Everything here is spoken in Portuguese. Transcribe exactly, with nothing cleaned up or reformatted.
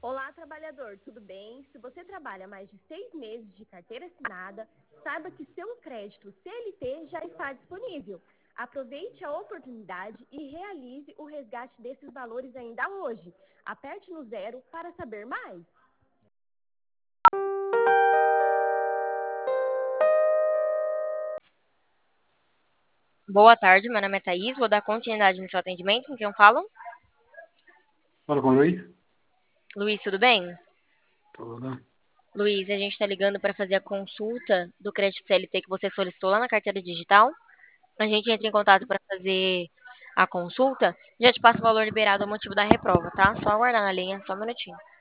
Olá, trabalhador, tudo bem? Se você trabalha mais de seis meses de carteira assinada, saiba que seu crédito C L T já está disponível. Aproveite a oportunidade e realize o resgate desses valores ainda hoje. Aperte no zero para saber mais. Boa tarde, meu nome é Thaís, vou dar continuidade no seu atendimento, com quem eu falo? Fala com o Luiz. Luiz, tudo bem? Tudo. Luiz, a gente está ligando para fazer a consulta do crédito C L T que você solicitou lá na carteira digital. A gente entra em contato para fazer a consulta, já te passa o valor liberado ao motivo da reprova, tá? Só aguardar na linha, só um minutinho.